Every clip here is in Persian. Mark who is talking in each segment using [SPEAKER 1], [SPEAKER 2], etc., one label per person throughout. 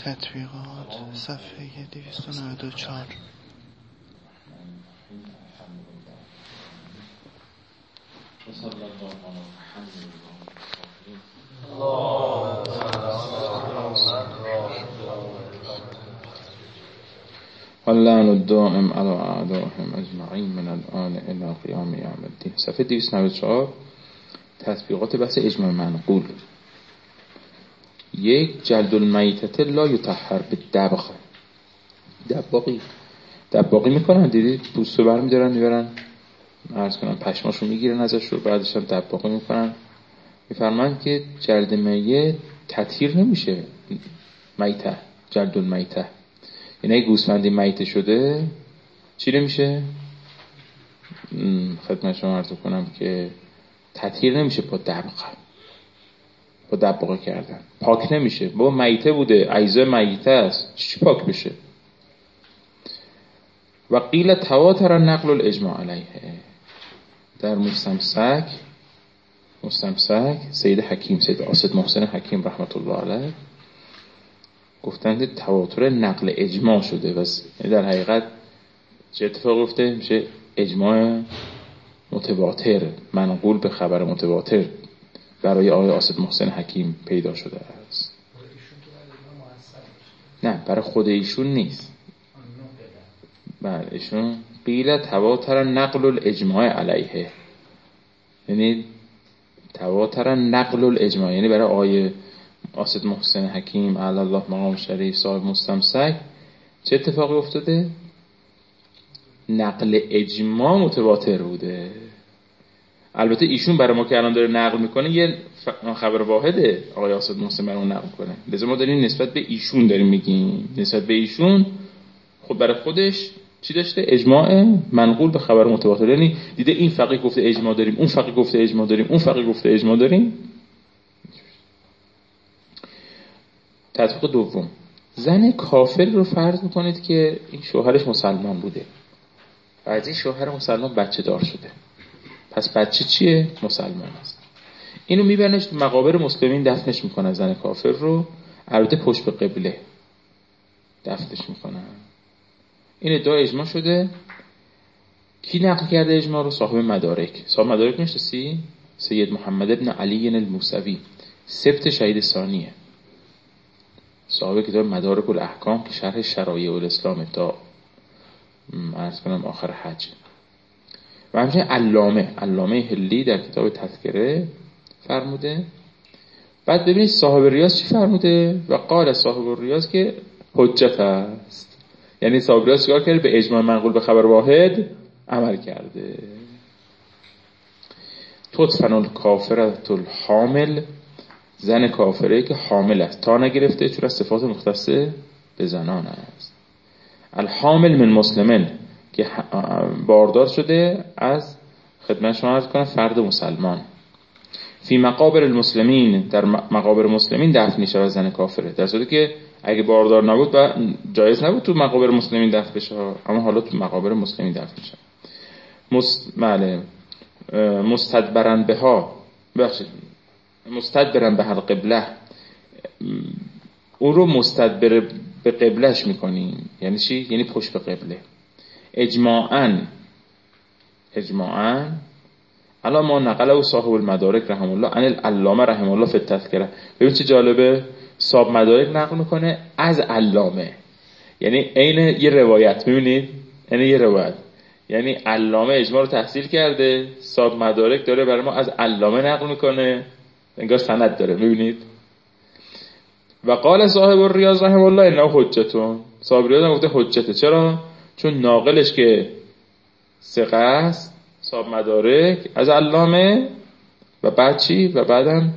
[SPEAKER 1] تطبیقات صفحه 294.
[SPEAKER 2] واللعن الدائم علی اعدائهم اجمعین من الآن الی قیام یوم الدین. صفحه 294 تطبیقات بحث اجماع منقول. یک، جلد المیتة لا یطهر بالدبغ. دباغی میکنن، دیدید پوستو برمیدارن میبرن عرض کنم پشماشو میگیرن ازش رو، بعدش هم دباغی میکنن. میفرمایند که جلد میت تطهیر نمیشه. میته، جلد المیته، یعنی اگه گوسفندی میته شده چی نمیشه؟ خدمت شما عرض کنم که تطهیر نمیشه با دباغی کردن، پاک نمیشه. با میته بوده، اجزای میته است، چی پاک بشه؟ و قیل تواتر نقل الاجماع علیه. در مستمسک سید حکیم، سید آصد محسن حکیم رحمت الله علیه گفتند تواتر نقل اجماع شده. بس در حقیقت چه اتفاق افتاده؟ میشه اجماع متواتر، منقول به خبر متواتر برای آقای آصد محسن حکیم پیدا شده است. نه، برای خود ایشون نیست. بله، ایشون قیل تواتر نقل الاجماع علیه، یعنی تواتر نقل الاجماع، یعنی برای آقای آصد محسن حکیم علی الله مقام شریف صاحب مستمسک چه اتفاقی افتاده؟ نقل اجماع متواتر بوده. البته ایشون برای ما که الان داره نقل میکنه یه خبر واحده، آقای آصد محسن برای ما نقل کنه، لذا ما داریم نسبت به ایشون داریم میگیم. نسبت به ایشون خب برای خودش چی داشته؟ اجماع منقول به خبر متواتر. یعنی دیده این فقیه گفته اجماع داریم، اون فقیه گفته اجماع داریم، اون فقیه گفته اجماع داریم. تطبیق دوم، زن کافر رو فرض میکنید که این شوهرش مسلمان بوده، بعد این شوهر مسلمان بچه دار شده، پس بچه چیه؟ مسلمان است. اینو میبرنش تو مقابر مسلمین دفنش میکنن. زن کافر رو البته پشت به قبله دفنش میکنن. این ادعا اجماع شده. کی نقل کرده اجماع رو؟ صاحب مدارک میشناسی؟ سید محمد ابن علی الموسوی، سبت شهید ثانیه، صاحب کتاب مدارک الاحکام که شرح شرایع الاسلام تا عرض کنم آخر حج. و همچنین علامه هلی در کتاب تذکره فرموده. بعد ببینید صاحب ریاض چی فرموده؟ و قال صاحب ریاض که حجت است، یعنی صاحب ریاض چیکار کرده؟ به اجماع منقول به خبر واحد عمل کرده. تدفن الکافرة الحامل، زن کافره که حامل است، تا نگرفته، چون از صفات مختص به زنان است. الحامل من مسلمن، که باردار شده از خدمت شما عرض کنم فرد مسلمان. فی مقابر المسلمین، در مقابر مسلمین دفن می شود زن کافره، در صورتی که اگه باردار نبود و جایز نبود تو مقابر مسلمین دفن بشه، اما حالا تو مقابر مسلمین دفن میشه. مستدبرن به القبله، اون رو مستدبر به قبلش میکنیم. یعنی چی؟ یعنی پشت به قبله. اجماعاً الا ما نقله و صاحب المدارک رحمه الله عن العلامه رحمه الله فی التذکره. ببین چه جالبه، صاحب مدارک نقل میکنه از علامه، یعنی عین یه روایت. میبینید؟ یعنی علامه اجماع رو تحصیل کرده، صاحب مدارک داره برای ما از علامه نقل میکنه، انگار سند داره. میبینید؟ و قال صاحب الریاض رحمه الله انه حجتون، صاحب ریاض هم گفته حجته. چرا؟ چون ناقلش که ثقه است، صاحب مدارک، از علامه، و بعد چی؟ و بعدم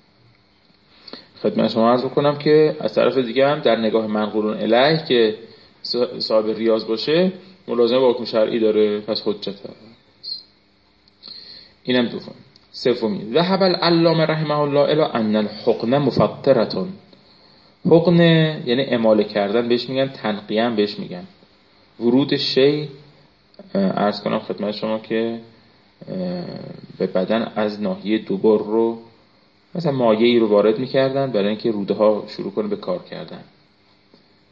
[SPEAKER 2] خدمت شما عرض کنم که از طرف دیگه هم در نگاه منقولون الیه که صاحب ریاض باشه ملازمه با حکم شرعی داره، پس حجت است. اینم دوم. سومی، ذهب العلامه رحمه الله الی ان الحقن مفطرة. حقن یعنی اماله کردن بهش میگن، تنقیه بهش میگن. ورود شی عرض کنم خدمت شما که به بدن از ناحیه دوبر رو مثلا مایعی رو وارد میکردن برای اینکه روده ها شروع کنه به کار کردن.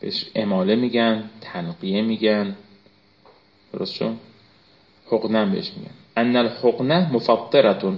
[SPEAKER 2] بهش اماله میگن، تنقیه میگن، درست شد؟ حقنه بهش میگن. ان الحقنه مفطرتون.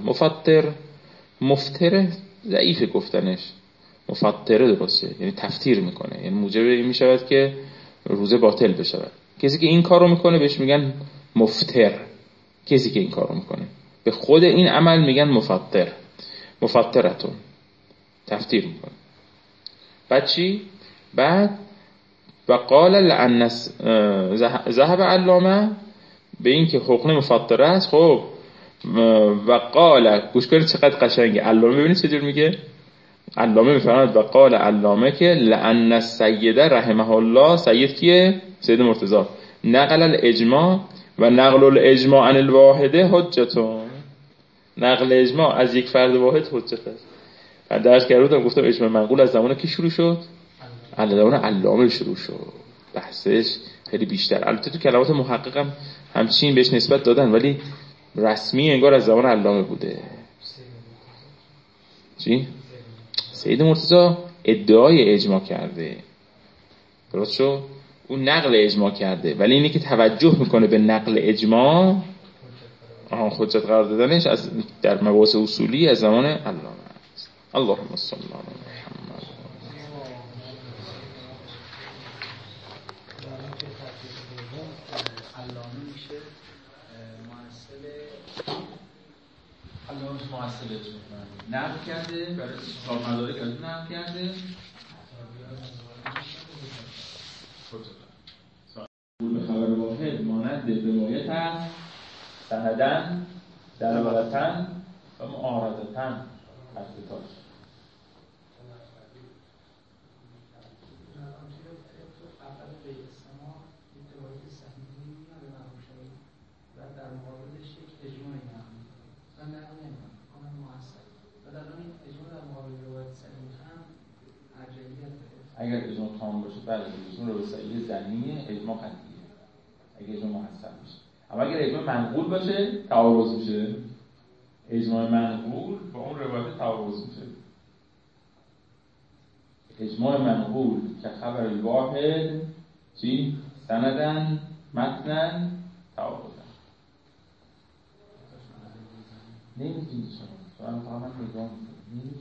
[SPEAKER 2] مفتر ضعیف گفتنش، مفطره درسته، یعنی تفطیر میکنه، یعنی موجب این میشود که روزه باطل بشود. کسی که این کارو میکنه بهش میگن مفتر. کسی که این کارو میکنه به خود این عمل میگن مفطرتون، تفطیر میکنه. بعد چی؟ بعد و قال لأن ذهب علامه به این که حقنه مفطره است. خب و قال، گوش کنید چقدر قشنگه علامه، ببینید چجور میگه. علامه میفرماید و قال علامه که لأن السیده رحمه الله، سید کیه؟ سید مرتضی، نقل الاجماع و نقل الاجماع عن الواحده حجتون. نقل اجماع از یک فرد واحد حجت است. من درس کردم گفتم اجماع منقول از زمان کی شروع شد؟ از زمان علامه شروع شد. بحثش خیلی بیشتر، البته تو کلمات محققم همچین بهش نسبت دادن، ولی رسمی انگار از زمان علامه بوده. چی؟ سید مرتضی ادعای اجماع کرده، درست شد؟ اون نقل اجماع کرده، ولی اینی که توجه میکنه به نقل اجماع، حجت قرار دادنش از در مباحث اصولی از زمان علامه است. اللهم صل علی محمد.
[SPEAKER 3] علامه میشه معسل نقل کرده، برای صاحب مدارک از نقل کرده.
[SPEAKER 2] به خبر واحد مانند روایت است، سندن، دلالتن و معارضتن حضرتاش. اگر اجماع تام باشه بله اجماع رو به سعیه زنیه، اجماع قطعیه اگر اجماع محسن باشه. اما اگر اجماع منقول باشه تعارض میشه. اجماع منقول با اون روایت تعارض میشه. اجماع منقول که خبر واحد چی؟ سندن، متنن، تعارضن. نمیتونید شما فقط نگاه میکنید.